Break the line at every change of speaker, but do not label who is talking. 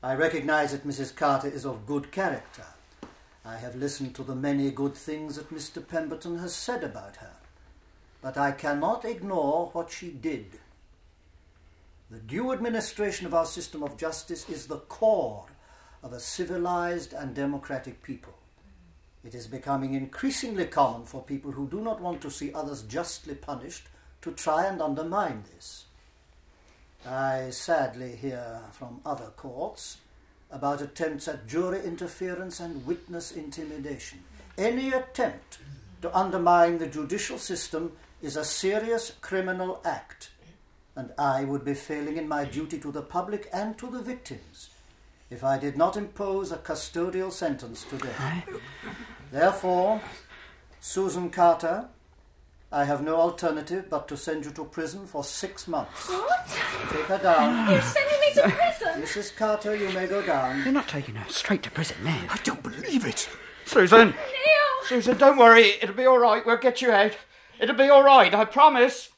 I recognise that Mrs. Carter is of good character. I have listened to the many good things that Mr. Pemberton has said about her. But I cannot ignore what she did. The due administration of our system of justice is the core of a civilized and democratic people. It is becoming increasingly common for people who do not want to see others justly punished to try and undermine this. I sadly hear from other courts about attempts at jury interference and witness intimidation. Any attempt to undermine the judicial system is a serious criminal act, and I would be failing in my duty to the public and to the victims if I did not impose a custodial sentence today. Therefore, Susan Carter, I have no alternative but to send you to prison for 6 months.
What?
Take her down.
You're sending me to prison?
Mrs. Carter, you may go down.
You're not taking her straight to prison, Ned.
I don't believe it.
Susan!
Neil!
Susan, don't worry. It'll be all right. We'll get you out. It'll be all right, I promise.